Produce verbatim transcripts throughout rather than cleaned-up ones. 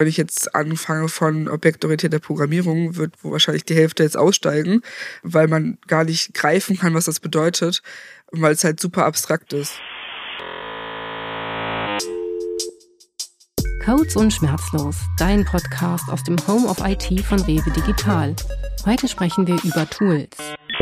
Wenn ich jetzt anfange von objektorientierter Programmierung, wird wo wahrscheinlich die Hälfte jetzt aussteigen, weil man gar nicht greifen kann, was das bedeutet, weil es halt super abstrakt ist. Codes und Schmerzlos, dein Podcast aus dem Home of I T von Rewe Digital. Heute sprechen wir über Tools.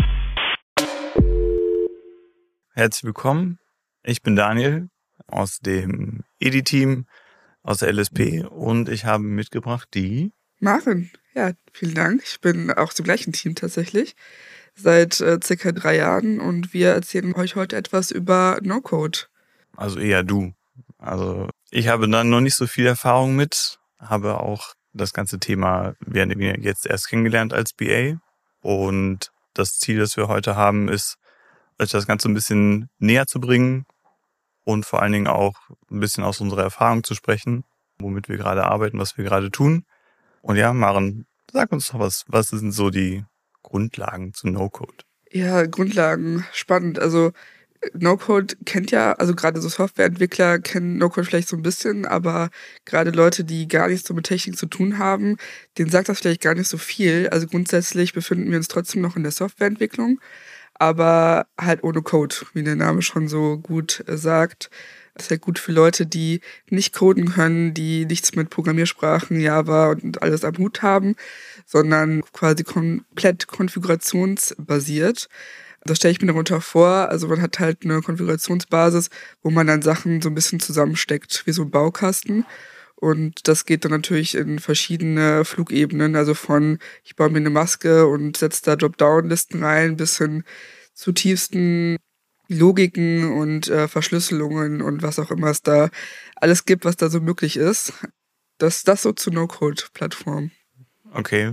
Herzlich willkommen, ich bin Daniel aus dem E D I-Team, aus der L S P und ich habe mitgebracht die... Maren, ja, vielen Dank. Ich bin auch zum gleichen Team tatsächlich, seit äh, circa drei Jahren und wir erzählen euch heute etwas über No-Code. Also eher du. Also ich habe dann noch nicht so viel Erfahrung mit, habe auch das ganze Thema, wir haben jetzt erst kennengelernt als B A und das Ziel, das wir heute haben, ist, euch das Ganze ein bisschen näher zu bringen und vor allen Dingen auch ein bisschen aus unserer Erfahrung zu sprechen, womit wir gerade arbeiten, was wir gerade tun. Und ja, Maren, sag uns doch was, was sind so die Grundlagen zu No-Code? Ja, Grundlagen, spannend. Also No-Code kennt ja, also gerade so Softwareentwickler kennen No-Code vielleicht so ein bisschen, aber gerade Leute, die gar nichts so mit Technik zu tun haben, denen sagt das vielleicht gar nicht so viel. Also grundsätzlich befinden wir uns trotzdem noch in der Softwareentwicklung, aber halt ohne Code, wie der Name schon so gut sagt. Das ist halt gut für Leute, die nicht coden können, die nichts mit Programmiersprachen, Java und alles am Hut haben, sondern quasi komplett konfigurationsbasiert. Das stelle ich mir darunter vor. Also man hat halt eine Konfigurationsbasis, wo man dann Sachen so ein bisschen zusammensteckt, wie so ein Baukasten. Und das geht dann natürlich in verschiedene Flugebenen, also von ich baue mir eine Maske und setze da Dropdown-Listen rein, bis hin zu tiefsten Logiken und äh, Verschlüsselungen und was auch immer es da alles gibt, was da so möglich ist. Das das so zur No-Code-Plattform. Okay.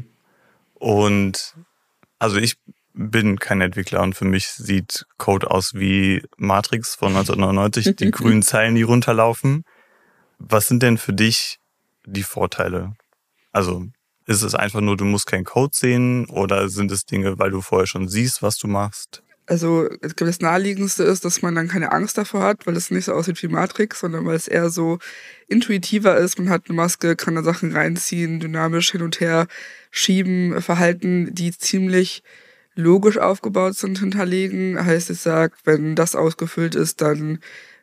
Und also ich bin kein Entwickler und für mich sieht Code aus wie Matrix von neunzehnhundertneunundneunzig, die grünen Zeilen, die runterlaufen. Was sind denn für dich die Vorteile? Also ist es einfach nur, du musst keinen Code sehen oder sind es Dinge, weil du vorher schon siehst, was du machst? Also das Naheliegendste ist, dass man dann keine Angst davor hat, weil es nicht so aussieht wie Matrix, sondern weil es eher so intuitiver ist. Man hat eine Maske, kann da Sachen reinziehen, dynamisch hin und her schieben, Verhalten, die ziemlich logisch aufgebaut sind, hinterlegen. Heißt, ich sag, wenn das ausgefüllt ist, dann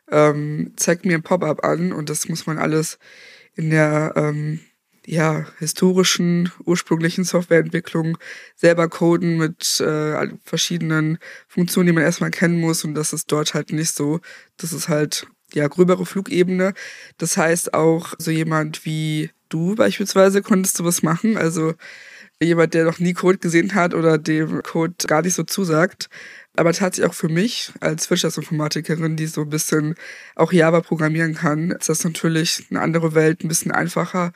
ähm, zeigt mir ein Pop-up an und das muss man alles in der ähm, ja historischen, ursprünglichen Softwareentwicklung selber coden mit äh, verschiedenen Funktionen, die man erstmal kennen muss und das ist dort halt nicht so. Das ist halt ja gröbere Flugebene. Das heißt auch so jemand wie du beispielsweise konntest sowas machen, also jemand, der noch nie Code gesehen hat oder dem Code gar nicht so zusagt. Aber tatsächlich auch für mich als Wirtschaftsinformatikerin, die so ein bisschen auch Java programmieren kann, ist das natürlich eine andere Welt, ein bisschen einfacher.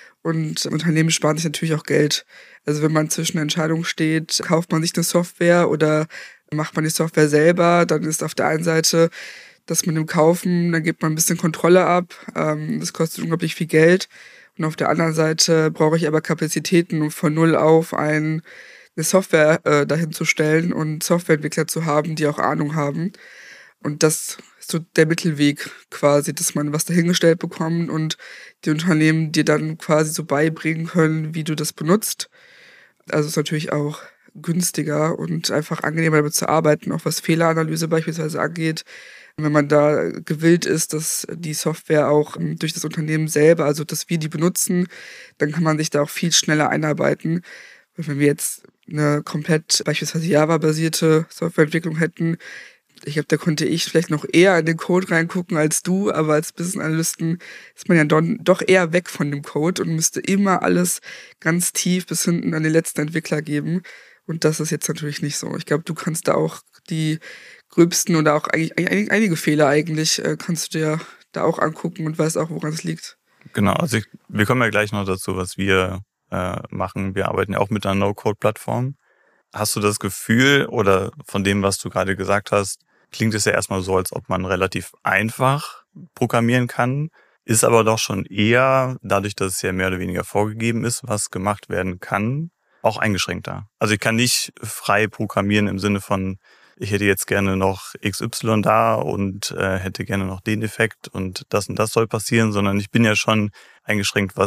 Und Unternehmen sparen sich natürlich auch Geld. Also wenn man zwischen Entscheidungen steht, kauft man sich eine Software oder macht man die Software selber, dann ist auf der einen Seite das mit dem Kaufen, dann gibt man ein bisschen Kontrolle ab. Das kostet unglaublich viel Geld. Und auf der anderen Seite brauche ich aber Kapazitäten, um von null auf ein, eine Software äh, dahin zu stellen und Softwareentwickler zu haben, die auch Ahnung haben. Und das ist so der Mittelweg quasi, dass man was dahingestellt bekommt und die Unternehmen dir dann quasi so beibringen können, wie du das benutzt. Also ist natürlich auch günstiger und einfach angenehmer damit zu arbeiten, auch was Fehleranalyse beispielsweise angeht. Wenn man da gewillt ist, dass die Software auch durch das Unternehmen selber, also dass wir die benutzen, dann kann man sich da auch viel schneller einarbeiten. Und wenn wir jetzt eine komplett beispielsweise Java-basierte Softwareentwicklung hätten, ich glaube, da konnte ich vielleicht noch eher in den Code reingucken als du, aber als Business-Analysten ist man ja don, doch eher weg von dem Code und müsste immer alles ganz tief bis hinten an den letzten Entwickler geben. Und das ist jetzt natürlich nicht so. Ich glaube, du kannst da auch die gröbsten oder auch eigentlich einige Fehler eigentlich äh, kannst du dir da auch angucken und weißt auch, woran es liegt. Genau, also ich, wir kommen ja gleich noch dazu, was wir äh, machen. Wir arbeiten ja auch mit einer No-Code-Plattform. Hast du das Gefühl oder von dem, was du gerade gesagt hast, klingt es ja erstmal so, als ob man relativ einfach programmieren kann, ist aber doch schon eher, dadurch, dass es ja mehr oder weniger vorgegeben ist, was gemacht werden kann, auch eingeschränkter. Also ich kann nicht frei programmieren im Sinne von, ich hätte jetzt gerne noch X Y da und äh, hätte gerne noch den Effekt und das und das soll passieren, sondern ich bin ja schon eingeschränkt, was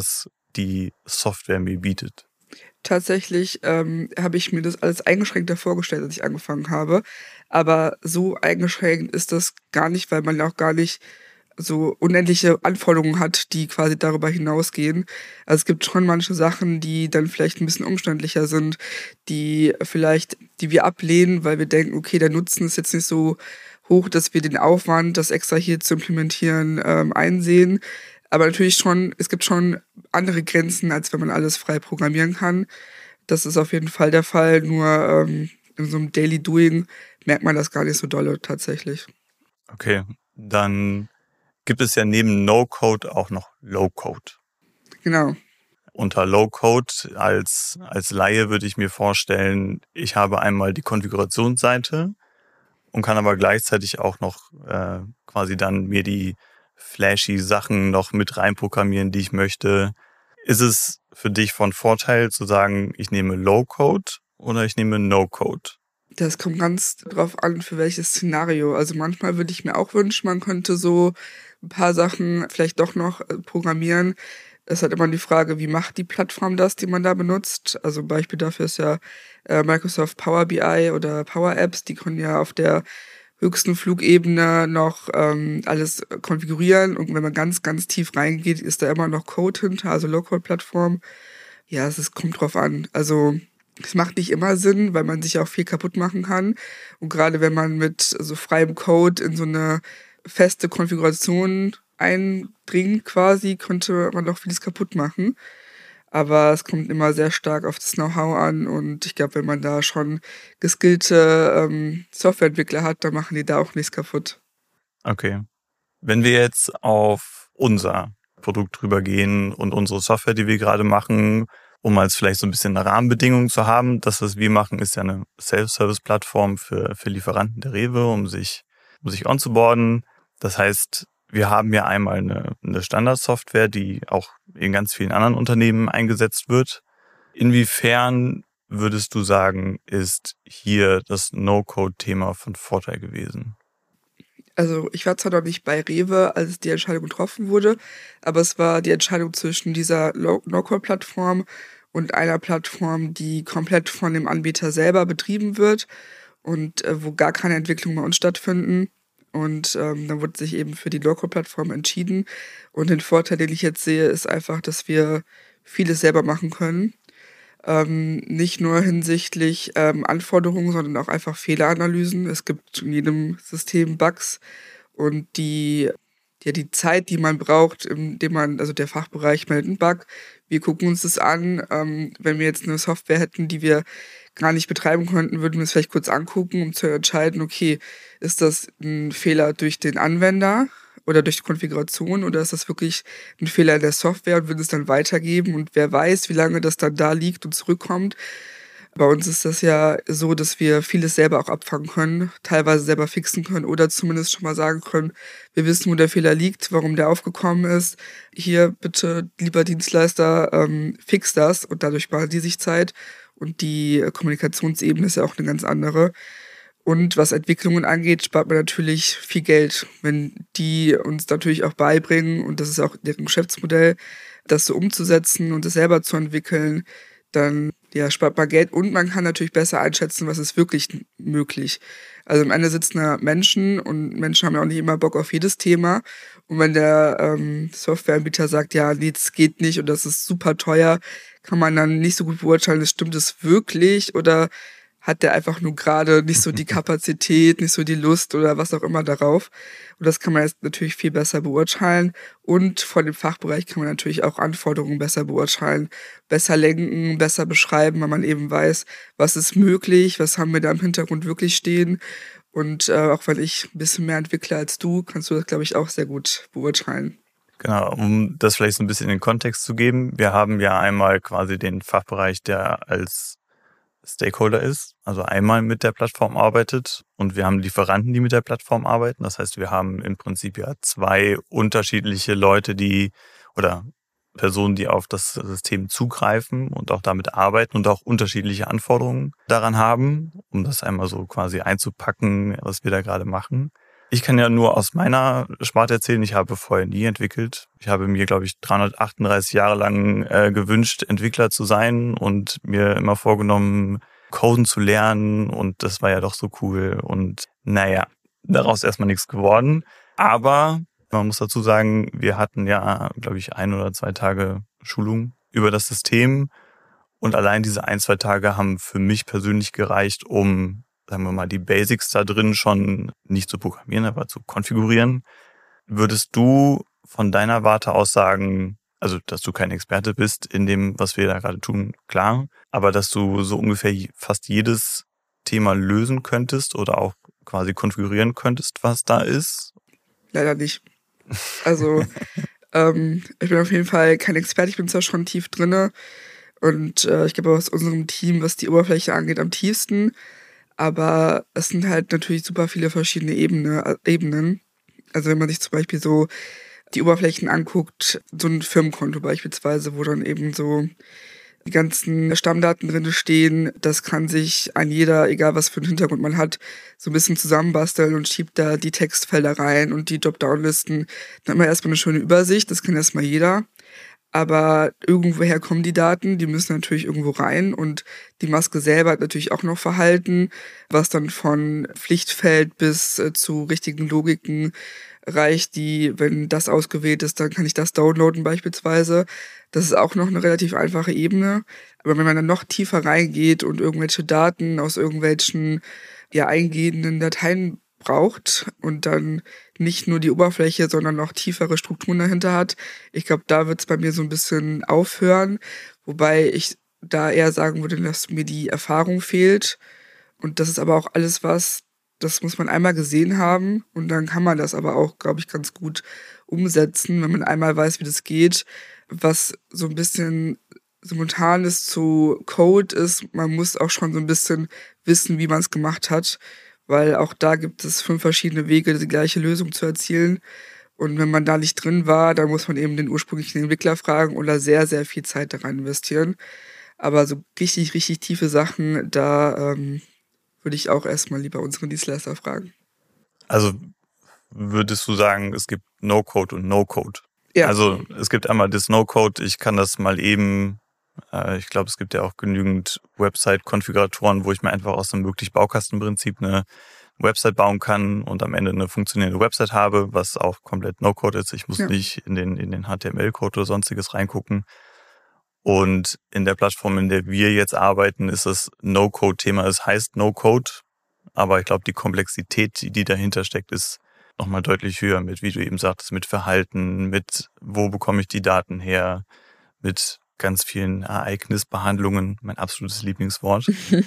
die Software mir bietet? Tatsächlich ähm, habe ich mir das alles eingeschränkter vorgestellt, als ich angefangen habe. Aber so eingeschränkt ist das gar nicht, weil man ja auch gar nicht so unendliche Anforderungen hat, die quasi darüber hinausgehen. Also es gibt schon manche Sachen, die dann vielleicht ein bisschen umständlicher sind, die vielleicht, die wir ablehnen, weil wir denken, okay, der Nutzen ist jetzt nicht so hoch, dass wir den Aufwand, das extra hier zu implementieren, ähm, einsehen. Aber natürlich schon, es gibt schon andere Grenzen, als wenn man alles frei programmieren kann. Das ist auf jeden Fall der Fall, nur ähm, in so einem Daily Doing merkt man das gar nicht so dolle tatsächlich. Okay, dann gibt es ja neben No-Code auch noch Low-Code. Genau. Unter Low-Code als, als Laie würde ich mir vorstellen, ich habe einmal die Konfigurationsseite und kann aber gleichzeitig auch noch äh, quasi dann mir die flashy Sachen noch mit reinprogrammieren, die ich möchte. Ist es für dich von Vorteil zu sagen, ich nehme Low-Code oder ich nehme No-Code? Das kommt ganz drauf an, für welches Szenario. Also manchmal würde ich mir auch wünschen, man könnte so ein paar Sachen vielleicht doch noch programmieren. Es ist halt immer die Frage, wie macht die Plattform das, die man da benutzt? Also ein Beispiel dafür ist ja äh, Microsoft Power B I oder Power Apps. Die können ja auf der höchsten Flugebene noch ähm, alles konfigurieren. Und wenn man ganz, ganz tief reingeht, ist da immer noch Code hinter, also Low-Code-Plattform. Ja, es ist, kommt drauf an. Also es macht nicht immer Sinn, weil man sich auch viel kaputt machen kann. Und gerade wenn man mit so freiem Code in so eine feste Konfiguration eindringt quasi, könnte man doch vieles kaputt machen. Aber es kommt immer sehr stark auf das Know-how an. Und ich glaube, wenn man da schon geskillte ähm, Softwareentwickler hat, dann machen die da auch nichts kaputt. Okay. Wenn wir jetzt auf unser Produkt drüber gehen und unsere Software, die wir gerade machen, um als vielleicht so ein bisschen eine Rahmenbedingung zu haben. Das, was wir machen, ist ja eine Self-Service-Plattform für, für Lieferanten der Rewe, um sich, um sich onzuboarden. Das heißt, wir haben ja einmal eine, eine Standardsoftware, die auch in ganz vielen anderen Unternehmen eingesetzt wird. Inwiefern würdest du sagen, ist hier das No-Code-Thema von Vorteil gewesen? Also ich war zwar noch nicht bei Rewe, als die Entscheidung getroffen wurde, aber es war die Entscheidung zwischen dieser No-Code-Plattform und einer Plattform, die komplett von dem Anbieter selber betrieben wird und äh, wo gar keine Entwicklung bei uns stattfinden. Und ähm, dann wurde sich eben für die No-Code-Plattform entschieden. Und den Vorteil, den ich jetzt sehe, ist einfach, dass wir vieles selber machen können. Ähm, nicht nur hinsichtlich ähm, Anforderungen, sondern auch einfach Fehleranalysen. Es gibt in jedem System Bugs und die, ja, die Zeit, die man braucht, indem man, also der Fachbereich meldet einen Bug. Wir gucken uns das an. Ähm, wenn wir jetzt eine Software hätten, die wir gar nicht betreiben könnten, würden wir es vielleicht kurz angucken, um zu entscheiden, okay, ist das ein Fehler durch den Anwender oder durch die Konfiguration oder ist das wirklich ein Fehler in der Software und würden es dann weitergeben und wer weiß, wie lange das dann da liegt und zurückkommt. Bei uns ist das ja so, dass wir vieles selber auch abfangen können, teilweise selber fixen können oder zumindest schon mal sagen können, wir wissen, wo der Fehler liegt, warum der aufgekommen ist. Hier bitte, lieber Dienstleister, ähm, fix das und dadurch sparen die sich Zeit und die Kommunikationsebene ist ja auch eine ganz andere. Und was Entwicklungen angeht, spart man natürlich viel Geld, wenn die uns natürlich auch beibringen, und das ist auch deren Geschäftsmodell, das so umzusetzen und es selber zu entwickeln, dann ja, spart man Geld und man kann natürlich besser einschätzen, was ist wirklich möglich. Also am Ende sitzen da Menschen und Menschen haben ja auch nicht immer Bock auf jedes Thema. Und wenn der ähm, Softwareanbieter sagt, ja, nee, das geht nicht und das ist super teuer, kann man dann nicht so gut beurteilen, stimmt es wirklich oder hat der einfach nur gerade nicht so die Kapazität, nicht so die Lust oder was auch immer darauf. Und das kann man jetzt natürlich viel besser beurteilen. Und von dem Fachbereich kann man natürlich auch Anforderungen besser beurteilen, besser lenken, besser beschreiben, weil man eben weiß, was ist möglich, was haben wir da im Hintergrund wirklich stehen. Und äh, auch wenn ich ein bisschen mehr entwickle als du, kannst du das, glaube ich, auch sehr gut beurteilen. Genau, um das vielleicht so ein bisschen in den Kontext zu geben. Wir haben ja einmal quasi den Fachbereich, der als Stakeholder ist, also einmal mit der Plattform arbeitet und wir haben Lieferanten, die mit der Plattform arbeiten. Das heißt, wir haben im Prinzip ja zwei unterschiedliche Leute, die oder Personen, die auf das System zugreifen und auch damit arbeiten und auch unterschiedliche Anforderungen daran haben, um das einmal so quasi einzupacken, was wir da gerade machen. Ich kann ja nur aus meiner Sparte erzählen, ich habe vorher nie entwickelt. Ich habe mir, glaube ich, dreihundertachtunddreißig Jahre lang äh, gewünscht, Entwickler zu sein und mir immer vorgenommen, Coden zu lernen, und das war ja doch so cool. Und naja, daraus erstmal nichts geworden. Aber man muss dazu sagen, wir hatten ja, glaube ich, ein oder zwei Tage Schulung über das System. Und allein diese ein, zwei Tage haben für mich persönlich gereicht, um, sagen wir mal, die Basics da drin schon nicht zu programmieren, aber zu konfigurieren. Würdest du von deiner Warte aus sagen, also dass du kein Experte bist in dem, was wir da gerade tun, klar, aber dass du so ungefähr fast jedes Thema lösen könntest oder auch quasi konfigurieren könntest, was da ist? Leider nicht. Also ähm, ich bin auf jeden Fall kein Experte, ich bin zwar schon tief drinne und äh, ich glaube aus unserem Team, was die Oberfläche angeht, am tiefsten. Aber es sind halt natürlich super viele verschiedene Ebene, Ebenen. Also wenn man sich zum Beispiel so die Oberflächen anguckt, so ein Firmenkonto beispielsweise, wo dann eben so die ganzen Stammdaten drin stehen, das kann sich ein jeder, egal was für einen Hintergrund man hat, so ein bisschen zusammenbasteln und schiebt da die Textfelder rein und die Dropdown-Listen. Dann hat man erstmal eine schöne Übersicht, das kann erstmal jeder. Aber irgendwoher kommen die Daten, die müssen natürlich irgendwo rein, und die Maske selber hat natürlich auch noch Verhalten, was dann von Pflichtfeld bis äh, zu richtigen Logiken reicht, die, wenn das ausgewählt ist, dann kann ich das downloaden beispielsweise. Das ist auch noch eine relativ einfache Ebene. Aber wenn man dann noch tiefer reingeht und irgendwelche Daten aus irgendwelchen ja eingehenden Dateien braucht und dann nicht nur die Oberfläche, sondern noch tiefere Strukturen dahinter hat. Ich glaube, da wird es bei mir so ein bisschen aufhören, wobei ich da eher sagen würde, dass mir die Erfahrung fehlt. Und das ist aber auch alles was, das muss man einmal gesehen haben, und dann kann man das aber auch, glaube ich, ganz gut umsetzen, wenn man einmal weiß, wie das geht. Was so ein bisschen simultan ist zu Code ist, man muss auch schon so ein bisschen wissen, wie man es gemacht hat, weil auch da gibt es fünf verschiedene Wege, die gleiche Lösung zu erzielen. Und wenn man da nicht drin war, dann muss man eben den ursprünglichen Entwickler fragen oder sehr, sehr viel Zeit daran investieren. Aber so richtig, richtig tiefe Sachen, da ähm, würde ich auch erstmal lieber unseren Dienstleister fragen. Also würdest du sagen, es gibt No-Code und No-Code? Ja. Also es gibt einmal das No-Code, ich kann das mal eben, äh, ich glaube, es gibt ja auch genügend Website-Konfiguratoren, wo ich mir einfach aus dem wirklich Baukastenprinzip eine Website bauen kann und am Ende eine funktionierende Website habe, was auch komplett No-Code ist. Ich muss ja. nicht in den, in den H T M L-Code oder sonstiges reingucken. Und in der Plattform, in der wir jetzt arbeiten, ist das No-Code-Thema. Es heißt No-Code, aber ich glaube, die Komplexität, die, die dahinter steckt, ist nochmal deutlich höher mit, wie du eben sagtest, mit Verhalten, mit wo bekomme ich die Daten her, mit ganz vielen Ereignisbehandlungen, mein absolutes Lieblingswort.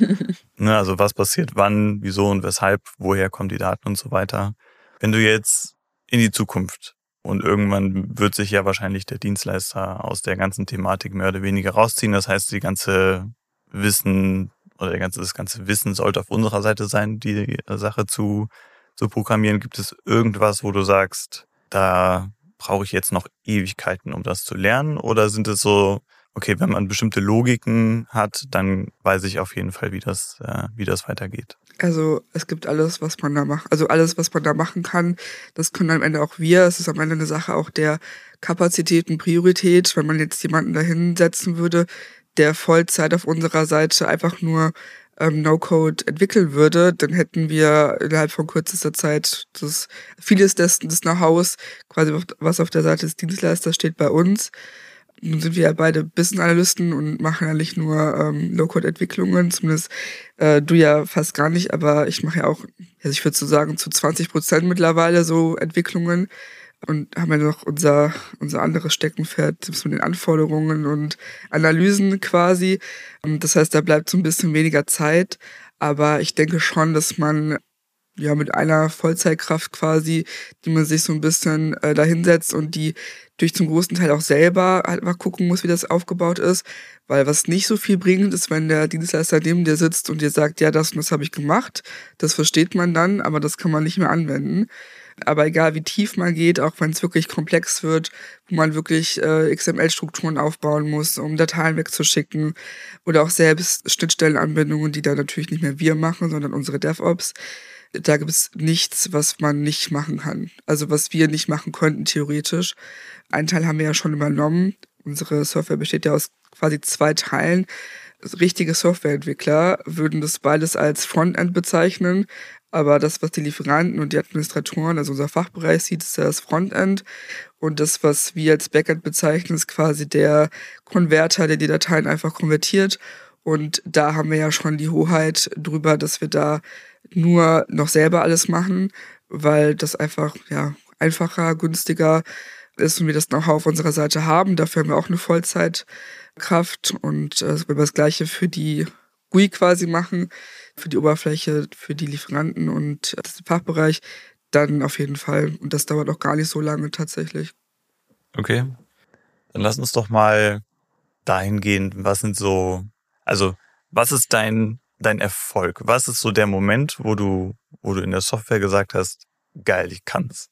Ne, also was passiert wann, wieso und weshalb, woher kommen die Daten und so weiter. Wenn du jetzt in die Zukunft, und irgendwann wird sich ja wahrscheinlich der Dienstleister aus der ganzen Thematik mehr oder weniger rausziehen. Das heißt, die ganze Wissen oder der ganze, das ganze Wissen sollte auf unserer Seite sein, die Sache zu, zu programmieren. Gibt es irgendwas, wo du sagst, da brauche ich jetzt noch Ewigkeiten, um das zu lernen? Oder sind es so, okay, wenn man bestimmte Logiken hat, dann weiß ich auf jeden Fall, wie das, äh, wie das weitergeht? Also es gibt alles, was man da macht. Also alles, was man da machen kann, das können am Ende auch wir. Es ist am Ende eine Sache auch der Kapazität und Priorität. Wenn man jetzt jemanden da hinsetzen würde, der Vollzeit auf unserer Seite einfach nur ähm, No-Code entwickeln würde, dann hätten wir innerhalb von kürzester Zeit das vieles dessen, des Know-hows, quasi was auf der Seite des Dienstleisters steht, bei uns. Nun sind wir ja beide Business-Analysten und machen eigentlich nur ähm, Low-Code-Entwicklungen, zumindest äh, du ja fast gar nicht, aber ich mache ja auch, also ich würde so sagen, zu zwanzig Prozent mittlerweile so Entwicklungen und haben ja noch unser unser anderes Steckenpferd mit den Anforderungen und Analysen quasi. Das heißt, da bleibt so ein bisschen weniger Zeit, aber ich denke schon, dass man ja mit einer Vollzeitkraft quasi, die man sich so ein bisschen äh, dahinsetzt und die durch zum großen Teil auch selber halt mal gucken muss, wie das aufgebaut ist, weil was nicht so viel bringt, ist, wenn der Dienstleister neben dir sitzt und dir sagt, ja, das und das habe ich gemacht, das versteht man dann, aber das kann man nicht mehr anwenden. Aber egal wie tief man geht, auch wenn es wirklich komplex wird, wo man wirklich äh, X M L-Strukturen aufbauen muss, um Dateien wegzuschicken oder auch selbst Schnittstellenanbindungen, die da natürlich nicht mehr wir machen, sondern unsere DevOps. da gibt es nichts, was man nicht machen kann. Also was wir nicht machen könnten, theoretisch. Einen Teil haben wir ja schon übernommen. Unsere Software besteht ja aus quasi zwei Teilen. Also richtige Softwareentwickler würden das beides als Frontend bezeichnen. Aber das, was die Lieferanten und die Administratoren, also unser Fachbereich sieht, ist ja das Frontend. Und das, was wir als Backend bezeichnen, ist quasi der Konverter, der die Dateien einfach konvertiert. Und da haben wir ja schon die Hoheit drüber, dass wir da nur noch selber alles machen, weil das einfach ja einfacher, günstiger ist und wir das Know-how auf unserer Seite haben. Dafür haben wir auch eine Vollzeitkraft und äh, wenn wir das Gleiche für die G U I quasi machen, für die Oberfläche, für die Lieferanten und das Fachbereich, dann auf jeden Fall. Und das dauert auch gar nicht so lange tatsächlich. Okay, dann lass uns doch mal dahin gehen, was sind so, also was ist dein dein Erfolg? Was ist so der Moment, wo du wo du in der Software gesagt hast, geil, ich kann's?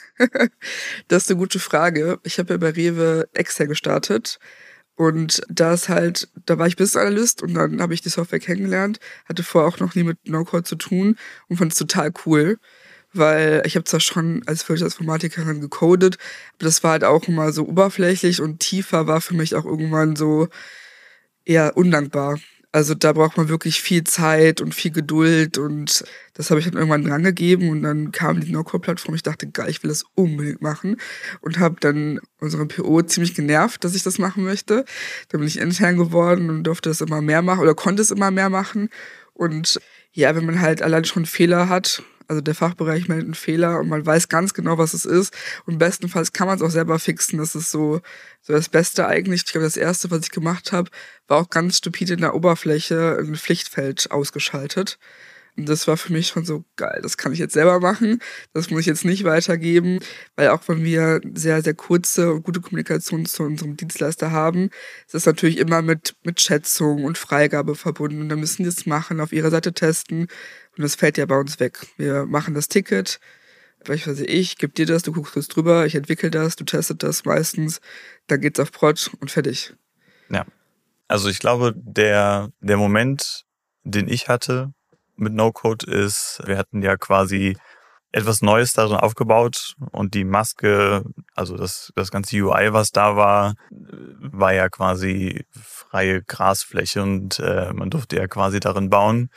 Das ist eine gute Frage. Ich habe ja bei Rewe Excel gestartet. Und da ist halt, da war ich Business Analyst und dann habe ich die Software kennengelernt, hatte vorher auch noch nie mit No-Code zu tun und fand es total cool, weil ich habe zwar schon als Wirtschaftsinformatikerin gecodet, aber das war halt auch immer so oberflächlich und tiefer war für mich auch irgendwann so eher undankbar. Also da braucht man wirklich viel Zeit und viel Geduld und das habe ich dann irgendwann dran gegeben und dann kam die No-Code-Plattform. Ich dachte, geil, ich will das unbedingt machen und habe dann unseren P O ziemlich genervt, dass ich das machen möchte. Dann bin ich intern geworden und durfte das immer mehr machen oder konnte es immer mehr machen. Und ja, wenn man halt allein schon Fehler hat, also der Fachbereich meldet einen Fehler und man weiß ganz genau, was es ist. Und bestenfalls kann man es auch selber fixen. Das ist so, so das Beste eigentlich. Ich glaube, das Erste, was ich gemacht habe, war auch ganz stupide in der Oberfläche ein Pflichtfeld ausgeschaltet. Und das war für mich schon so geil. Das kann ich jetzt selber machen. Das muss ich jetzt nicht weitergeben. Weil auch wenn wir sehr, sehr kurze und gute Kommunikation zu unserem Dienstleister haben, ist das natürlich immer mit, mit Schätzung und Freigabe verbunden. Und dann müssen die es machen, auf ihrer Seite testen. Und das fällt ja bei uns weg. Wir machen das Ticket, ich weiß nicht, ich gebe dir das, du guckst kurz drüber, ich entwickle das, du testet das meistens, dann geht's auf Prod und fertig. Ja, also ich glaube, der der Moment, den ich hatte mit No-Code ist, wir hatten ja quasi etwas Neues darin aufgebaut und die Maske, also das das ganze U I, was da war, war ja quasi freie Grasfläche und äh, man durfte ja quasi darin bauen.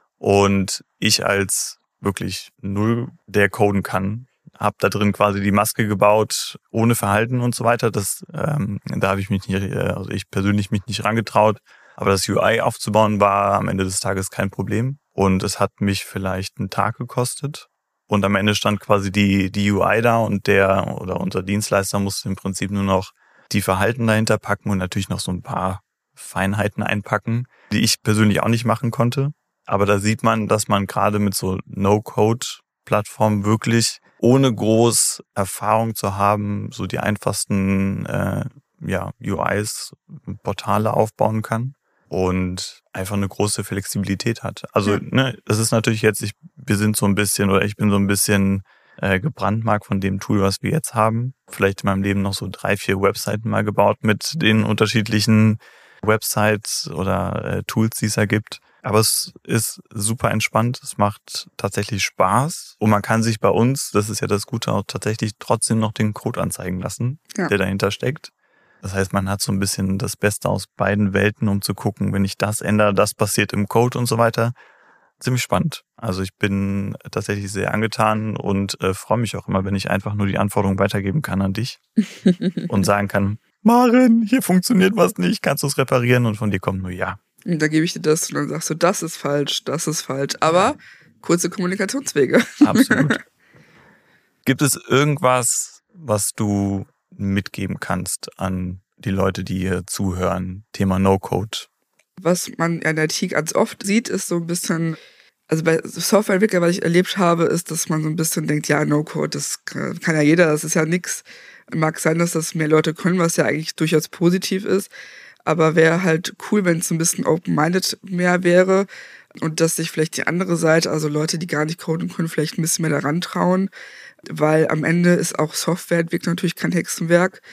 Und ich als wirklich null, der coden kann, habe da drin quasi die Maske gebaut, ohne Verhalten und so weiter. Das, ähm, da habe ich mich nicht, also ich persönlich mich nicht rangetraut. Aber das U I aufzubauen war am Ende des Tages kein Problem. Und es hat mich vielleicht einen Tag gekostet. Und am Ende stand quasi die, die U I da und der oder unser Dienstleister musste im Prinzip nur noch die Verhalten dahinter packen und natürlich noch so ein paar Feinheiten einpacken, die ich persönlich auch nicht machen konnte. Aber da sieht man, dass man gerade mit so No-Code-Plattformen wirklich, ohne groß Erfahrung zu haben, so die einfachsten äh, ja, U Is, Portale aufbauen kann und einfach eine große Flexibilität hat. Also, ne, das ist natürlich jetzt, ich, wir sind so ein bisschen, oder ich bin so ein bisschen äh, gebrandmarkt von dem Tool, was wir jetzt haben. Vielleicht in meinem Leben noch so drei, vier Webseiten mal gebaut mit den unterschiedlichen Websites oder äh, Tools, die es da gibt. Aber es ist super entspannt, es macht tatsächlich Spaß und man kann sich bei uns, das ist ja das Gute, auch tatsächlich trotzdem noch den Code anzeigen lassen, ja, der dahinter steckt. Das heißt, man hat so ein bisschen das Beste aus beiden Welten, um zu gucken, wenn ich das ändere, das passiert im Code und so weiter. Ziemlich spannend. Also ich bin tatsächlich sehr angetan und äh, freue mich auch immer, wenn ich einfach nur die Anforderungen weitergeben kann an dich und sagen kann, Maren, hier funktioniert was nicht, kannst du es reparieren? Und von dir kommt nur ja. Und da gebe ich dir das und dann sagst du, das ist falsch, das ist falsch. Aber kurze Kommunikationswege. Absolut. Gibt es irgendwas, was du mitgeben kannst an die Leute, die hier zuhören? Thema No-Code. Was man in der T I ganz oft sieht, ist so ein bisschen, also bei Softwareentwicklern, was ich erlebt habe, ist, dass man so ein bisschen denkt, ja, No-Code, das kann ja jeder, das ist ja nix. Mag sein, dass das mehr Leute können, was ja eigentlich durchaus positiv ist. Aber wäre halt cool, wenn es ein bisschen open-minded mehr wäre und dass sich vielleicht die andere Seite, also Leute, die gar nicht coden können, vielleicht ein bisschen mehr daran trauen, weil am Ende ist auch Softwareentwicklung natürlich kein Hexenwerk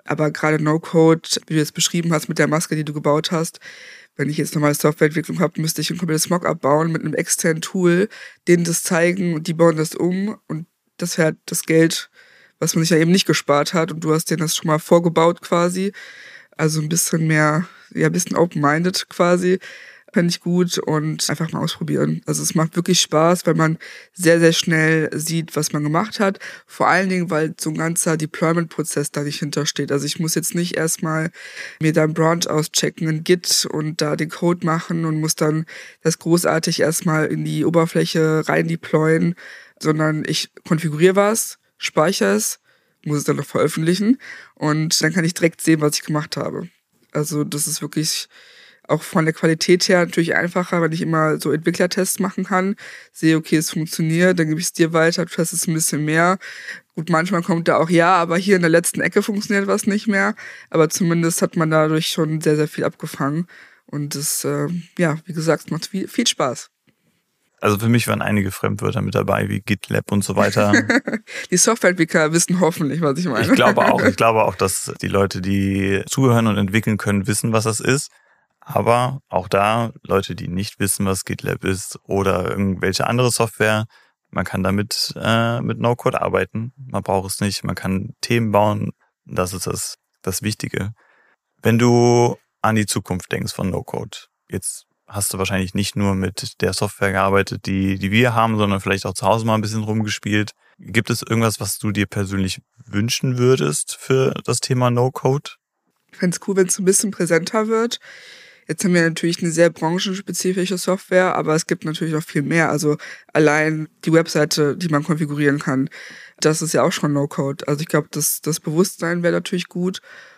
Aber gerade No-Code, wie du jetzt beschrieben hast mit der Maske, die du gebaut hast, wenn ich jetzt normale Softwareentwicklung habe, müsste ich ein komplettes Mockup bauen mit einem externen Tool, denen das zeigen und die bauen das um und das wäre halt das Geld, was man sich ja eben nicht gespart hat und du hast denen das schon mal vorgebaut quasi. Also ein bisschen mehr, ja, ein bisschen open-minded quasi. Fände ich gut und einfach mal ausprobieren. Also es macht wirklich Spaß, weil man sehr, sehr schnell sieht, was man gemacht hat. Vor allen Dingen, weil so ein ganzer Deployment-Prozess da nicht hintersteht. Also ich muss jetzt nicht erstmal mir da einen Branch auschecken in Git und da den Code machen und muss dann das großartig erstmal in die Oberfläche rein deployen, sondern ich konfiguriere was, speichere es, muss es dann noch veröffentlichen und dann kann ich direkt sehen, was ich gemacht habe. Also das ist wirklich auch von der Qualität her natürlich einfacher, weil ich immer so Entwicklertests machen kann. Sehe, okay, es funktioniert, dann gebe ich es dir weiter, du testest ein bisschen mehr. Gut, manchmal kommt da auch, ja, aber hier in der letzten Ecke funktioniert was nicht mehr. Aber zumindest hat man dadurch schon sehr, sehr viel abgefangen. Und das, äh, ja, wie gesagt, macht viel, viel Spaß. Also für mich waren einige Fremdwörter mit dabei, wie GitLab und so weiter. Die Softwareentwickler wissen hoffentlich, was ich meine. Ich glaube auch, ich glaube auch, dass die Leute, die zuhören und entwickeln können, wissen, was das ist. Aber auch da, Leute, die nicht wissen, was GitLab ist oder irgendwelche andere Software, man kann damit äh, mit No-Code arbeiten. Man braucht es nicht, man kann Themen bauen. Das ist das, das Wichtige. Wenn du an die Zukunft denkst von No-Code, jetzt hast du wahrscheinlich nicht nur mit der Software gearbeitet, die, die wir haben, sondern vielleicht auch zu Hause mal ein bisschen rumgespielt. Gibt es irgendwas, was du dir persönlich wünschen würdest für das Thema No-Code? Ich fände es cool, wenn es ein bisschen präsenter wird. Jetzt haben wir natürlich eine sehr branchenspezifische Software, aber es gibt natürlich noch viel mehr. Also allein die Webseite, die man konfigurieren kann, das ist ja auch schon No-Code. Also ich glaube, das, das Bewusstsein wäre natürlich gut.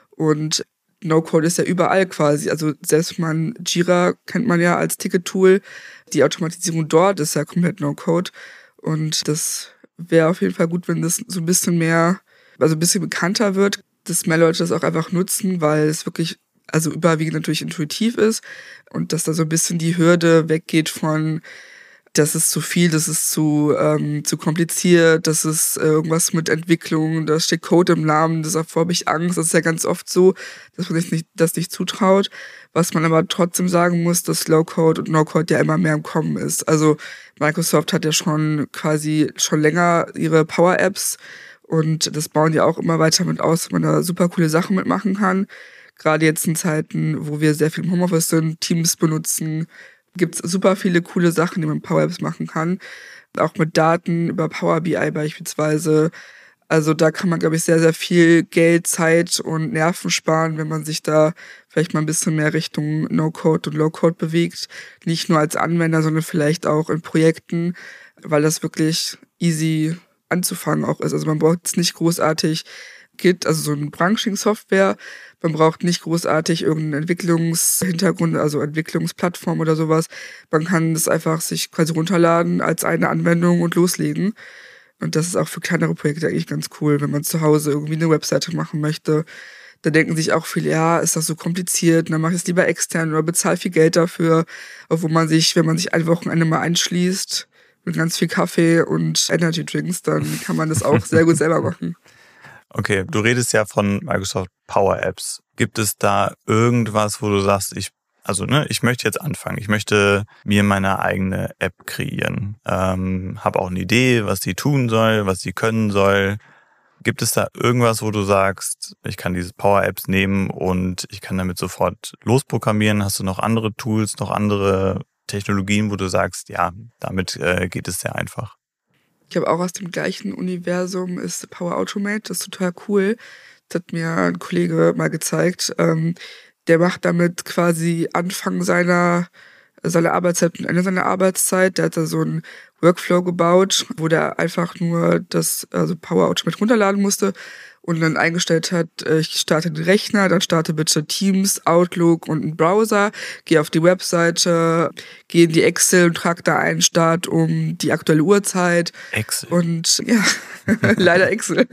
Und No-Code ist ja überall quasi. Also selbst man, Jira kennt man ja als Ticket-Tool. Die Automatisierung dort ist ja komplett No-Code. Und das wäre auf jeden Fall gut, wenn das so ein bisschen mehr, also ein bisschen bekannter wird, dass mehr Leute das auch einfach nutzen, weil es wirklich also überwiegend natürlich intuitiv ist und dass da so ein bisschen die Hürde weggeht von, das ist zu viel, das ist zu ähm, zu kompliziert, das ist äh, irgendwas mit Entwicklung, da steht Code im Namen, davor habe ich Angst. Das ist ja ganz oft so, dass man sich nicht, das nicht zutraut. Was man aber trotzdem sagen muss, dass Low-Code und No-Code ja immer mehr im Kommen ist. Also Microsoft hat ja schon quasi schon länger ihre Power-Apps und das bauen die auch immer weiter mit aus, dass man da super coole Sachen mitmachen kann. Gerade jetzt in Zeiten, wo wir sehr viel im Homeoffice sind, Teams benutzen, gibt es super viele coole Sachen, die man mit Power Apps machen kann. Auch mit Daten über Power B I beispielsweise. Also da kann man, glaube ich, sehr, sehr viel Geld, Zeit und Nerven sparen, wenn man sich da vielleicht mal ein bisschen mehr Richtung No-Code und Low-Code bewegt. Nicht nur als Anwender, sondern vielleicht auch in Projekten, weil das wirklich easy anzufangen auch ist. Also man braucht es nicht großartig Git, also so eine Branching-Software. Man braucht nicht großartig irgendeinen Entwicklungshintergrund, also Entwicklungsplattform oder sowas. Man kann das einfach sich quasi runterladen als eine Anwendung und loslegen. Und das ist auch für kleinere Projekte eigentlich ganz cool, wenn man zu Hause irgendwie eine Webseite machen möchte. Da denken sich auch viele, ja, ist das so kompliziert, dann mach ich es lieber extern oder bezahl viel Geld dafür, obwohl man sich, wenn man sich ein Wochenende mal einschließt mit ganz viel Kaffee und Energy Drinks, dann kann man das auch sehr gut selber machen. Okay, du redest ja von Microsoft Power Apps. Gibt es da irgendwas, wo du sagst, ich, also ne, ich möchte jetzt anfangen, ich möchte mir meine eigene App kreieren, ähm, habe auch eine Idee, was die tun soll, was sie können soll. Gibt es da irgendwas, wo du sagst, ich kann diese Power Apps nehmen und ich kann damit sofort losprogrammieren? Hast du noch andere Tools, noch andere Technologien, wo du sagst, ja, damit äh, geht es sehr einfach? Ich habe auch aus dem gleichen Universum ist Power Automate, das ist total cool. Das hat mir ein Kollege mal gezeigt. Ähm, der macht damit quasi Anfang seiner, seiner Arbeitszeit und Ende seiner Arbeitszeit. Der hat da so einen Workflow gebaut, wo der einfach nur das also Power Automate runterladen musste und dann eingestellt hat, ich starte den Rechner, dann starte bitte Teams, Outlook und einen Browser, gehe auf die Webseite, gehe in die Excel und trage da einen Start um die aktuelle Uhrzeit. Excel. Und ja, leider Excel.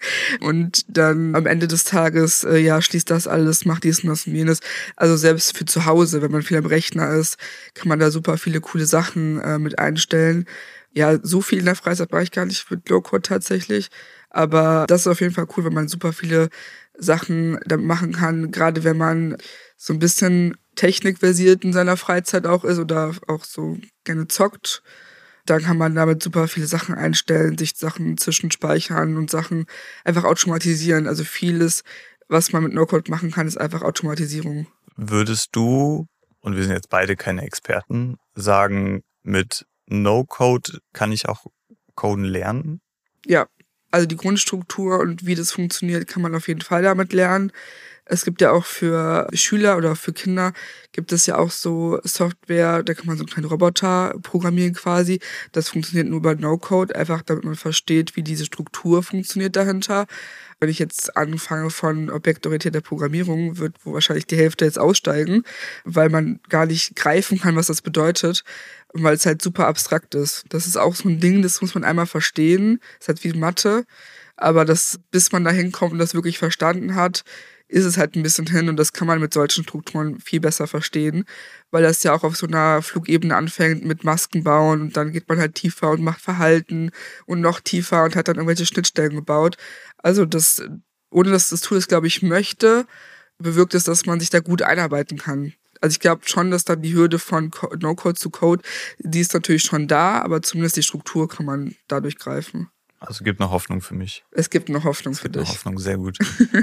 Und dann am Ende des Tages, äh, ja, schließt das alles, macht dies und das und jenes. Also selbst für zu Hause, wenn man viel am Rechner ist, kann man da super viele coole Sachen äh, mit einstellen. Ja, so viel in der Freizeit brauche ich gar nicht mit Low-Code tatsächlich. Aber das ist auf jeden Fall cool, wenn man super viele Sachen damit machen kann, gerade wenn man so ein bisschen technikversiert in seiner Freizeit auch ist oder auch so gerne zockt. Dann kann man damit super viele Sachen einstellen, sich Sachen zwischenspeichern und Sachen einfach automatisieren. Also vieles, was man mit No-Code machen kann, ist einfach Automatisierung. Würdest du, und wir sind jetzt beide keine Experten, sagen, mit No-Code kann ich auch Coden lernen? Ja, also die Grundstruktur und wie das funktioniert, kann man auf jeden Fall damit lernen. Es gibt ja auch für Schüler oder für Kinder gibt es ja auch so Software, da kann man so einen kleinen Roboter programmieren quasi. Das funktioniert nur über No-Code, einfach damit man versteht, wie diese Struktur funktioniert dahinter. Wenn ich jetzt anfange von objektorientierter Programmierung, wird wo wahrscheinlich die Hälfte jetzt aussteigen, weil man gar nicht greifen kann, was das bedeutet, weil es halt super abstrakt ist. Das ist auch so ein Ding, das muss man einmal verstehen. Es ist halt wie Mathe, aber das, bis man da hinkommt und das wirklich verstanden hat, ist es halt ein bisschen hin und das kann man mit solchen Strukturen viel besser verstehen, weil das ja auch auf so einer Flugebene anfängt mit Masken bauen und dann geht man halt tiefer und macht Verhalten und noch tiefer und hat dann irgendwelche Schnittstellen gebaut. Also das, ohne dass das Tool es, glaube ich, möchte, bewirkt es, dass man sich da gut einarbeiten kann. Also ich glaube schon, dass dann die Hürde von No-Code zu Code, die ist natürlich schon da, aber zumindest die Struktur kann man dadurch greifen. Also gibt noch Hoffnung für mich. Es gibt noch Hoffnung es für gibt dich. Noch Hoffnung, sehr gut.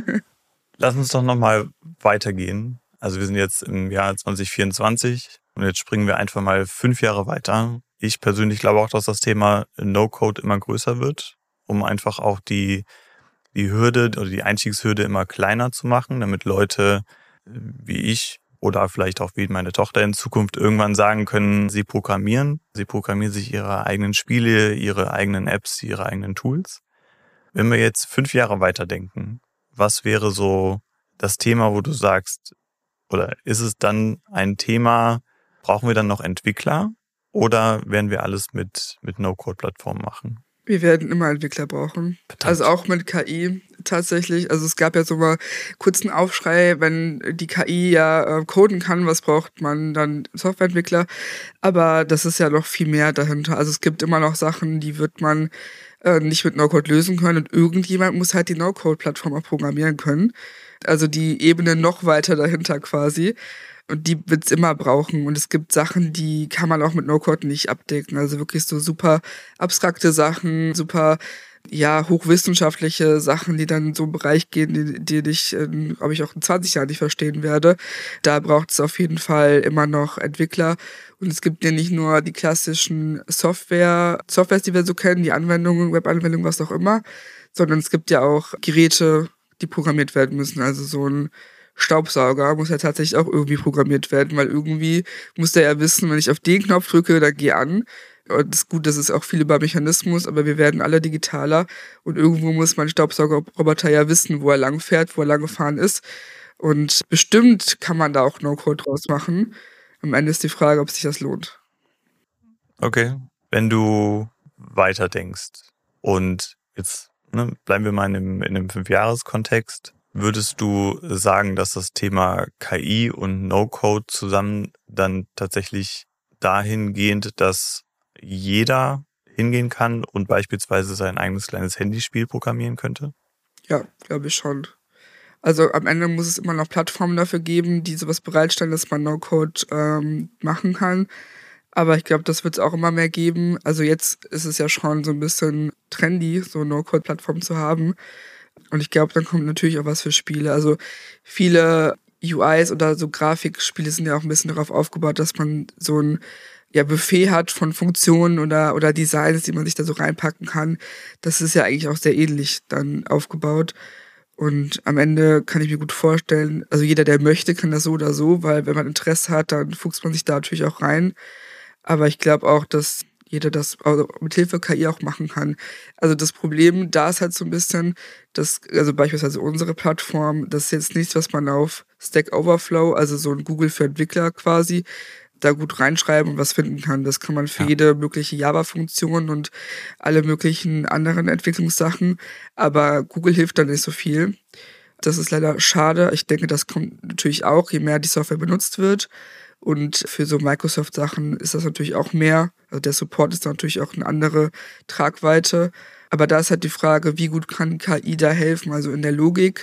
Lass uns doch nochmal weitergehen. Also wir sind jetzt im Jahr zwanzig vierundzwanzig und jetzt springen wir einfach mal fünf Jahre weiter. Ich persönlich glaube auch, dass das Thema No-Code immer größer wird, um einfach auch die, die Hürde oder die Einstiegshürde immer kleiner zu machen, damit Leute wie ich oder vielleicht auch wie meine Tochter in Zukunft irgendwann sagen können, sie programmieren. Sie programmieren sich ihre eigenen Spiele, ihre eigenen Apps, ihre eigenen Tools. Wenn wir jetzt fünf Jahre weiterdenken, was wäre so das Thema, wo du sagst, oder ist es dann ein Thema, brauchen wir dann noch Entwickler oder werden wir alles mit, mit No-Code-Plattformen machen? Wir werden immer Entwickler brauchen. Verdammt. Also auch mit K I tatsächlich. Also es gab ja so mal kurzen Aufschrei, wenn die K I ja äh, coden kann, was braucht man dann Softwareentwickler? Aber das ist ja noch viel mehr dahinter. Also es gibt immer noch Sachen, die wird man äh, nicht mit No-Code lösen können und irgendjemand muss halt die No-Code-Plattform auch programmieren können. Also die Ebene noch weiter dahinter quasi. Und die wird's immer brauchen. Und es gibt Sachen, die kann man auch mit No-Code nicht abdecken. Also wirklich so super abstrakte Sachen, super, ja, hochwissenschaftliche Sachen, die dann in so einen Bereich gehen, die, die ich, glaube ich, auch in zwanzig Jahren nicht verstehen werde. Da braucht es auf jeden Fall immer noch Entwickler. Und es gibt ja nicht nur die klassischen Software, Softwares, die wir so kennen, die Anwendungen, Webanwendungen, was auch immer, sondern es gibt ja auch Geräte, die programmiert werden müssen. Also so ein Staubsauger muss ja tatsächlich auch irgendwie programmiert werden, weil irgendwie muss der ja wissen, wenn ich auf den Knopf drücke, dann geh an. Und das ist gut, das ist auch viel über Mechanismus, aber wir werden alle digitaler und irgendwo muss mein Staubsaugerroboter ja wissen, wo er lang fährt, wo er lang gefahren ist. Und bestimmt kann man da auch No-Code draus machen. Am Ende ist die Frage, ob sich das lohnt. Okay, wenn du weiterdenkst und jetzt ne, bleiben wir mal in dem, in dem Fünfjahres-Kontext, würdest du sagen, dass das Thema K I und No-Code zusammen dann tatsächlich dahingehend, dass jeder hingehen kann und beispielsweise sein eigenes kleines Handyspiel programmieren könnte? Ja, glaube ich schon. Also am Ende muss es immer noch Plattformen dafür geben, die sowas bereitstellen, dass man No-Code ähm, machen kann. Aber ich glaube, das wird es auch immer mehr geben. Also jetzt ist es ja schon so ein bisschen trendy, so No-Code-Plattformen zu haben. Und ich glaube, dann kommt natürlich auch was für Spiele. Also viele U Is oder so Grafikspiele sind ja auch ein bisschen darauf aufgebaut, dass man so ein ja, Buffet hat von Funktionen oder, oder Designs, die man sich da so reinpacken kann. Das ist ja eigentlich auch sehr ähnlich dann aufgebaut. Und am Ende kann ich mir gut vorstellen, also jeder, der möchte, kann das so oder so, weil wenn man Interesse hat, dann fuchst man sich da natürlich auch rein. Aber ich glaube auch, dass jeder das also mit Hilfe K I auch machen kann. Also das Problem da ist halt so ein bisschen, dass, also beispielsweise unsere Plattform, das ist jetzt nichts, was man auf Stack Overflow, also so ein Google für Entwickler quasi, da gut reinschreiben und was finden kann. Das kann man für ja. jede mögliche Java-Funktion und alle möglichen anderen Entwicklungssachen. Aber Google hilft da nicht so viel. Das ist leider schade. Ich denke, das kommt natürlich auch, je mehr die Software benutzt wird. Und für so Microsoft-Sachen ist das natürlich auch mehr. Also der Support ist natürlich auch eine andere Tragweite. Aber da ist halt die Frage, wie gut kann K I da helfen? Also in der Logik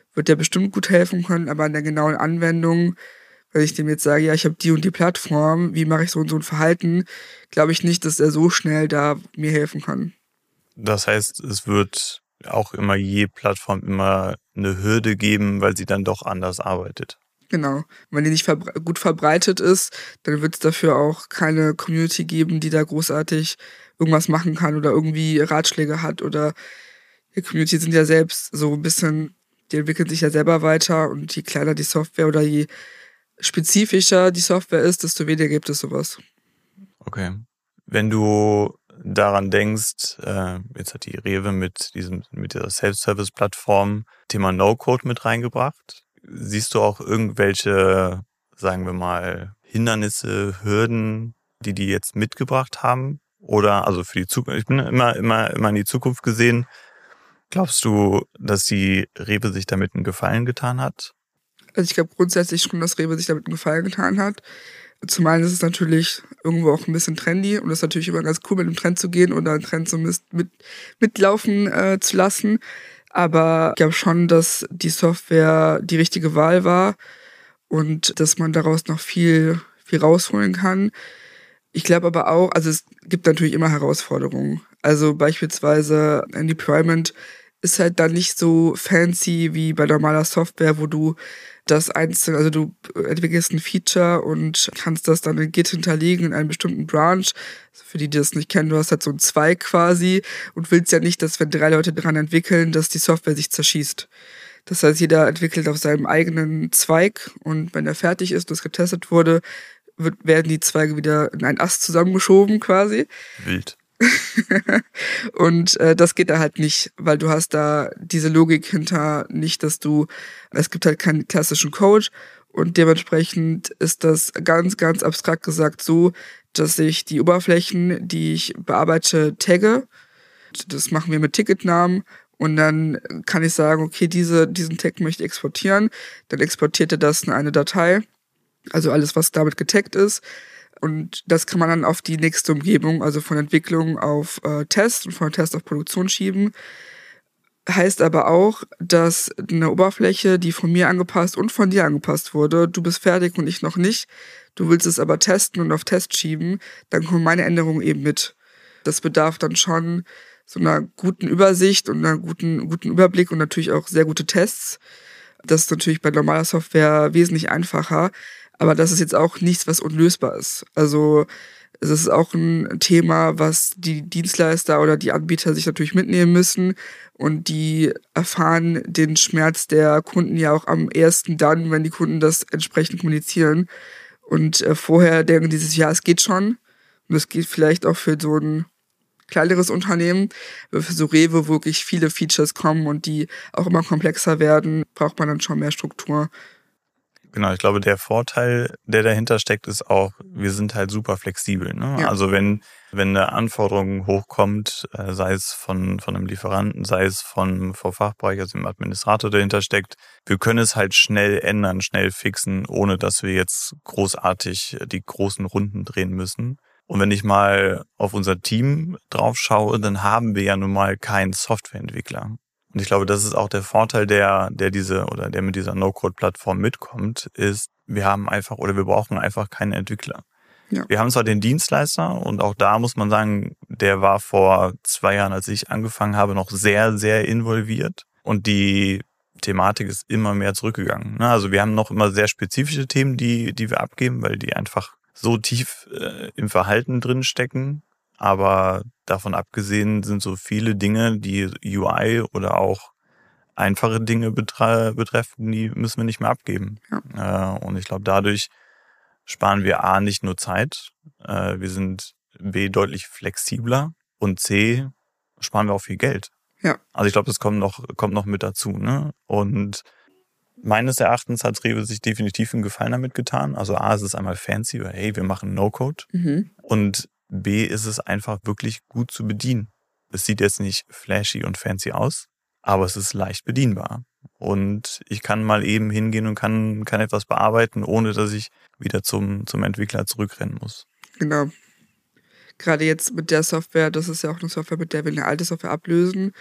wird der bestimmt gut helfen können, aber in der genauen Anwendung, wenn ich dem jetzt sage, ja, ich habe die und die Plattform, wie mache ich so und so ein Verhalten, glaube ich nicht, dass er so schnell da mir helfen kann. Das heißt, es wird auch immer je Plattform immer eine Hürde geben, weil sie dann doch anders arbeitet. Genau. Wenn die nicht verbre- gut verbreitet ist, dann wird es dafür auch keine Community geben, die da großartig irgendwas machen kann oder irgendwie Ratschläge hat. Oder die Community sind ja selbst so ein bisschen, die entwickeln sich ja selber weiter und je kleiner die Software oder je spezifischer die Software ist, desto weniger gibt es sowas. Okay. Wenn du daran denkst, äh, jetzt hat die Rewe mit diesem mit dieser Self-Service-Plattform Thema No-Code mit reingebracht. Siehst du auch irgendwelche, sagen wir mal, Hindernisse, Hürden, die die jetzt mitgebracht haben? Oder also für die Zukunft, ich bin immer, immer, immer in die Zukunft gesehen. Glaubst du, dass die Rewe sich damit einen Gefallen getan hat? Also ich glaube grundsätzlich schon, dass Rewe sich damit einen Gefallen getan hat. Zum einen ist es natürlich irgendwo auch ein bisschen trendy und es ist natürlich immer ganz cool, mit dem Trend zu gehen oder einen Trend so mit, mit, mitlaufen äh, zu lassen. Aber ich glaube schon, dass die Software die richtige Wahl war und dass man daraus noch viel, viel rausholen kann. Ich glaube aber auch, also es gibt natürlich immer Herausforderungen. Also beispielsweise ein Deployment ist halt dann nicht so fancy wie bei normaler Software, wo du das einzeln, also du entwickelst ein Feature und kannst das dann in Git hinterlegen in einem bestimmten Branch. Also für die, die das nicht kennen, du hast halt so einen Zweig quasi und willst ja nicht, dass wenn drei Leute dran entwickeln, dass die Software sich zerschießt. Das heißt, jeder entwickelt auf seinem eigenen Zweig und wenn er fertig ist und es getestet wurde, wird, werden die Zweige wieder in einen Ast zusammengeschoben quasi. Wild. Und äh, das geht da halt nicht, weil du hast da diese Logik hinter nicht, dass du, es gibt halt keinen klassischen Code und dementsprechend ist das ganz, ganz abstrakt gesagt so, dass ich die Oberflächen, die ich bearbeite, tagge. Das machen wir mit Ticketnamen und dann kann ich sagen, okay, diese, diesen Tag möchte ich exportieren. Dann exportiert er das in eine Datei, also alles, was damit getaggt ist. Und das kann man dann auf die nächste Umgebung, also von Entwicklung auf äh, Test und von Test auf Produktion schieben. Heißt aber auch, dass eine Oberfläche, die von mir angepasst und von dir angepasst wurde, du bist fertig und ich noch nicht, du willst es aber testen und auf Test schieben, dann kommen meine Änderungen eben mit. Das bedarf dann schon so einer guten Übersicht und einer guten, guten Überblick und natürlich auch sehr gute Tests. Das ist natürlich bei normaler Software wesentlich einfacher. Aber das ist jetzt auch nichts, was unlösbar ist. Also es ist auch ein Thema, was die Dienstleister oder die Anbieter sich natürlich mitnehmen müssen. Und die erfahren den Schmerz der Kunden ja auch am ehesten dann, wenn die Kunden das entsprechend kommunizieren. Und äh, vorher denken die sich, ja, es geht schon. Und es geht vielleicht auch für so ein kleineres Unternehmen. Aber für so Rewe, wo wirklich viele Features kommen und die auch immer komplexer werden, braucht man dann schon mehr Struktur. Genau, ich glaube, der Vorteil, der dahinter steckt, ist auch, wir sind halt super flexibel. Ne? Ja. Also wenn wenn eine Anforderung hochkommt, sei es von von einem Lieferanten, sei es von vom Fachbereich, also dem Administrator dahinter steckt, wir können es halt schnell ändern, schnell fixen, ohne dass wir jetzt großartig die großen Runden drehen müssen. Und wenn ich mal auf unser Team drauf schaue, dann haben wir ja nun mal keinen Softwareentwickler. Und ich glaube, das ist auch der Vorteil, der, der diese oder der mit dieser No-Code-Plattform mitkommt, ist, wir haben einfach oder wir brauchen einfach keinen Entwickler. Ja. Wir haben zwar den Dienstleister und auch da muss man sagen, der war vor zwei Jahren, als ich angefangen habe, noch sehr, sehr involviert und die Thematik ist immer mehr zurückgegangen. Also wir haben noch immer sehr spezifische Themen, die, die wir abgeben, weil die einfach so tief äh, im Verhalten drin stecken. Aber davon abgesehen sind so viele Dinge, die U I oder auch einfache Dinge betre- betreffen, die müssen wir nicht mehr abgeben. Ja. Äh, und ich glaube, dadurch sparen wir A, nicht nur Zeit, äh, wir sind B, deutlich flexibler und C, sparen wir auch viel Geld. Ja. Also ich glaube, das kommt noch, kommt noch mit dazu. Ne? Und meines Erachtens hat Rewe sich definitiv einen Gefallen damit getan. Also A, es ist einmal fancy, weil hey, wir machen No-Code. Mhm. Und B, ist es einfach wirklich gut zu bedienen. Es sieht jetzt nicht flashy und fancy aus, aber es ist leicht bedienbar. Und ich kann mal eben hingehen und kann, kann etwas bearbeiten, ohne dass ich wieder zum, zum Entwickler zurückrennen muss. Genau. Gerade jetzt mit der Software, das ist ja auch eine Software, mit der wir eine alte Software ablösen.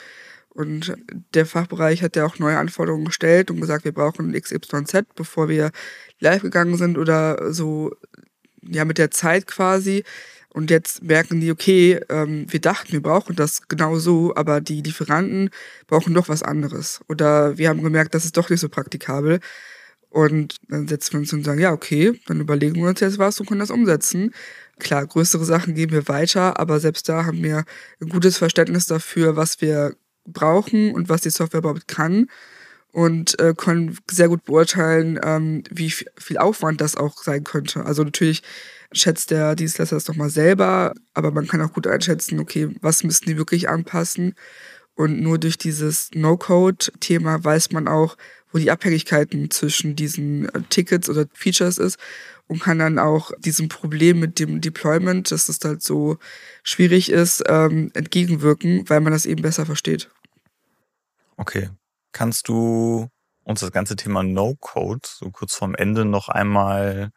Und der Fachbereich hat ja auch neue Anforderungen gestellt und gesagt, wir brauchen X Y Z, bevor wir live gegangen sind oder so, ja, mit der Zeit quasi. Und jetzt merken die, okay, ähm, wir dachten, wir brauchen das genau so, aber die Lieferanten brauchen doch was anderes. Oder wir haben gemerkt, das ist doch nicht so praktikabel. Und dann setzen wir uns und sagen, ja, okay, dann überlegen wir uns jetzt was und können das umsetzen. Klar, größere Sachen geben wir weiter, aber selbst da haben wir ein gutes Verständnis dafür, was wir brauchen und was die Software überhaupt kann. Und äh, können sehr gut beurteilen, ähm, wie viel Aufwand das auch sein könnte. Also natürlich schätzt der Dienstleister das nochmal selber, aber man kann auch gut einschätzen, okay, was müssten die wirklich anpassen. Und nur durch dieses No-Code-Thema weiß man auch, wo die Abhängigkeiten zwischen diesen Tickets oder Features ist und kann dann auch diesem Problem mit dem Deployment, dass das halt so schwierig ist, ähm, entgegenwirken, weil man das eben besser versteht. Okay. Kannst du uns das ganze Thema No-Code so kurz vorm Ende noch einmal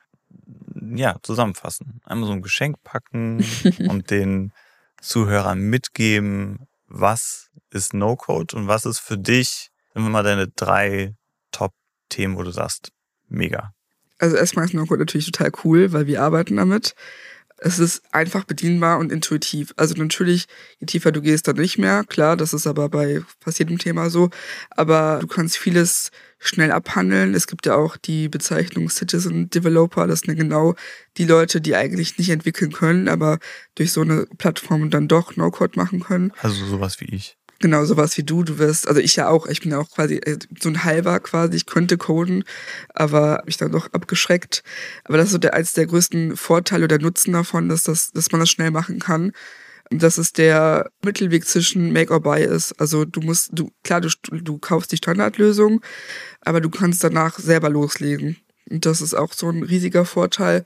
ja, zusammenfassen? Einmal so ein Geschenk packen und den Zuhörern mitgeben, was ist No-Code und was ist für dich, wenn wir mal deine drei Top-Themen, wo du sagst, mega. Also erstmal ist No-Code natürlich total cool, weil wir arbeiten damit. Es ist einfach bedienbar und intuitiv. Also natürlich, je tiefer du gehst, dann nicht mehr. Klar, das ist aber bei fast jedem Thema so. Aber du kannst vieles schnell abhandeln. Es gibt ja auch die Bezeichnung Citizen Developer. Das sind genau die Leute, die eigentlich nicht entwickeln können, aber durch so eine Plattform dann doch No-Code machen können. Also sowas wie ich. Genau, sowas wie du. Du wirst, also ich ja auch, ich bin ja auch quasi so ein Halber quasi, ich könnte coden, aber hab mich dann doch abgeschreckt. Aber das ist so der, eins der größten Vorteile oder Nutzen davon, dass das, dass man das schnell machen kann. Dass es der Mittelweg zwischen Make or Buy ist. Also du musst, du, klar, du, du kaufst die Standardlösung, aber du kannst danach selber loslegen. Und das ist auch so ein riesiger Vorteil.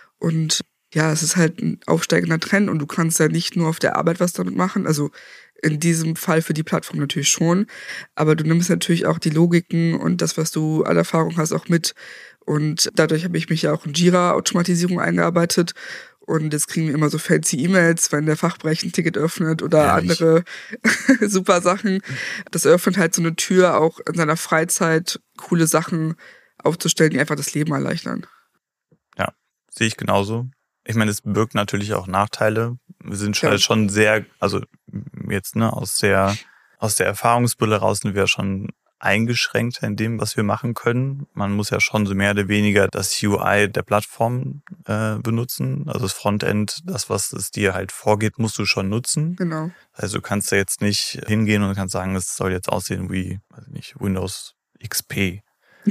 Und ja, es ist halt ein aufsteigender Trend und du kannst ja nicht nur auf der Arbeit was damit machen, also in diesem Fall für die Plattform natürlich schon, aber du nimmst natürlich auch die Logiken und das, was du an Erfahrung hast, auch mit. Und dadurch habe ich mich ja auch in Jira-Automatisierung eingearbeitet und jetzt kriegen wir immer so fancy E-Mails, wenn der Fachbereich ein Ticket öffnet oder ja, andere super Sachen. Das öffnet halt so eine Tür, auch in seiner Freizeit coole Sachen aufzustellen, die einfach das Leben erleichtern. Ja, sehe ich genauso. Ich meine, es birgt natürlich auch Nachteile. Wir sind ja schon sehr, also jetzt ne aus der aus der Erfahrungsbrille raus sind wir schon eingeschränkt in dem, was wir machen können. Man muss ja schon so mehr oder weniger das U I der Plattform äh, benutzen. Also das Frontend, das, was es dir halt vorgeht, musst du schon nutzen. Genau. Also du kannst ja jetzt nicht hingehen und kannst sagen, es soll jetzt aussehen wie, weiß ich nicht, Windows X P.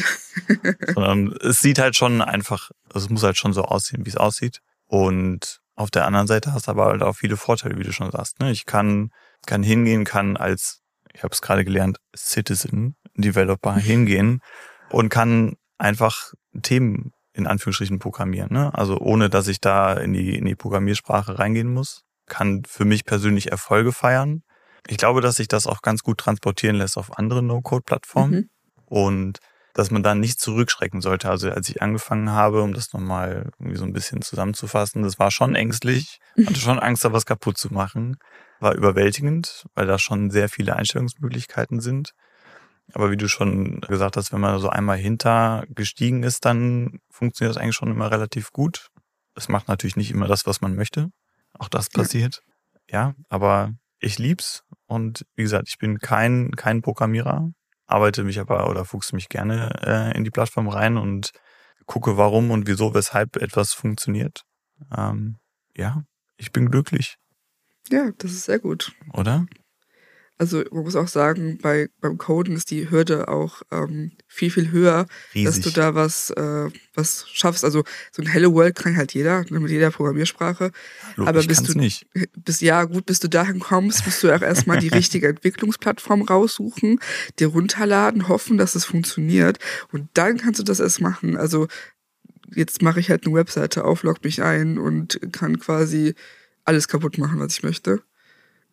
Sondern es sieht halt schon einfach, also es muss halt schon so aussehen, wie es aussieht. Und auf der anderen Seite hast du aber halt auch viele Vorteile, wie du schon sagst. Ne? Ich kann, kann hingehen, kann als, ich habe es gerade gelernt, Citizen Developer hingehen und kann einfach Themen in Anführungsstrichen programmieren. Ne? Also ohne, dass ich da in die, in die Programmiersprache reingehen muss, kann für mich persönlich Erfolge feiern. Ich glaube, dass sich das auch ganz gut transportieren lässt auf andere No-Code-Plattformen mhm. und dass man da nicht zurückschrecken sollte. Also als ich angefangen habe, um das nochmal irgendwie so ein bisschen zusammenzufassen, das war schon ängstlich, hatte schon Angst, da was kaputt zu machen. War überwältigend, weil da schon sehr viele Einstellungsmöglichkeiten sind. Aber wie du schon gesagt hast, wenn man so einmal hintergestiegen ist, dann funktioniert das eigentlich schon immer relativ gut. Es macht natürlich nicht immer das, was man möchte. Auch das passiert. Ja, aber ich lieb's. Und wie gesagt, ich bin kein, kein Programmierer. Arbeite mich aber oder fuchse mich gerne äh, in die Plattform rein und gucke, warum und wieso, weshalb etwas funktioniert. Ähm, ja, ich bin glücklich. Ja, das ist sehr gut. Oder? Also man muss auch sagen, bei beim Coden ist die Hürde auch ähm, viel, viel höher, Riesig. Dass du da was äh, was schaffst. Also so ein Hello World kann halt jeder, mit jeder Programmiersprache. Hallo, aber ich bis kann's du nicht. Bis, ja, gut, bis du dahin kommst, musst du auch erstmal die richtige Entwicklungsplattform raussuchen, dir runterladen, hoffen, dass es funktioniert. Und dann kannst du das erst machen. Also jetzt mache ich halt eine Webseite auf, log mich ein und kann quasi alles kaputt machen, was ich möchte.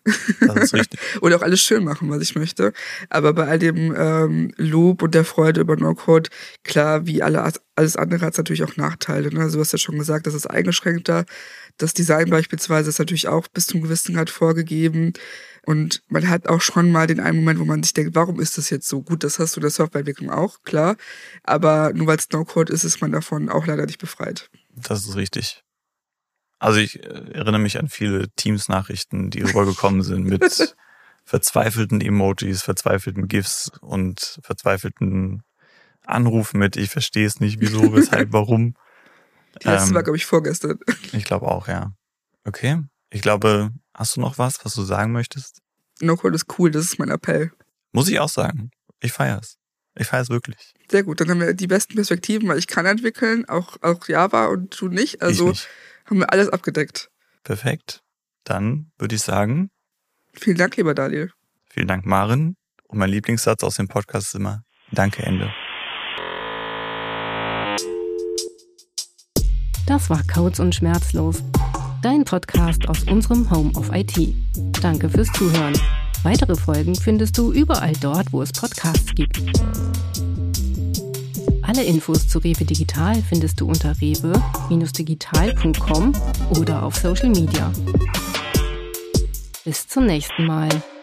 Das ist richtig. Oder auch alles schön machen, was ich möchte. Aber bei all dem ähm, Lob und der Freude über No-Code, klar, wie alle, alles andere hat es natürlich auch Nachteile. Ne? Also du hast ja schon gesagt, das ist eingeschränkter. Das Design beispielsweise ist natürlich auch bis zum gewissen Grad vorgegeben. Und man hat auch schon mal den einen Moment, wo man sich denkt, warum ist das jetzt so gut? Das hast du in der Softwareentwicklung auch, klar. Aber nur weil es No-Code ist, ist man davon auch leider nicht befreit. Das ist richtig. Also ich erinnere mich an viele Teams-Nachrichten, die rübergekommen sind mit verzweifelten Emojis, verzweifelten GIFs und verzweifelten Anrufen mit ich verstehe es nicht, wieso, weshalb, warum. Die letzte ähm, war, glaube ich, vorgestern. Ich glaube auch, ja. Okay. Ich glaube, hast du noch was, was du sagen möchtest? No-Code ist cool, das ist mein Appell. Muss ich auch sagen. Ich feier's. Ich feier's wirklich. Sehr gut, dann haben wir die besten Perspektiven, weil ich kann entwickeln, auch, auch Java und du nicht. Also nicht. Haben wir alles abgedeckt. Perfekt. Dann würde ich sagen... Vielen Dank, lieber Daniel. Vielen Dank, Maren. Und mein Lieblingssatz aus dem Podcast ist immer Danke, Ende. Das war Codes und Schmerzlos. Dein Podcast aus unserem Home of I T. Danke fürs Zuhören. Weitere Folgen findest du überall dort, wo es Podcasts gibt. Alle Infos zu Rewe Digital findest du unter rewe Digital punkt com oder auf Social Media. Bis zum nächsten Mal.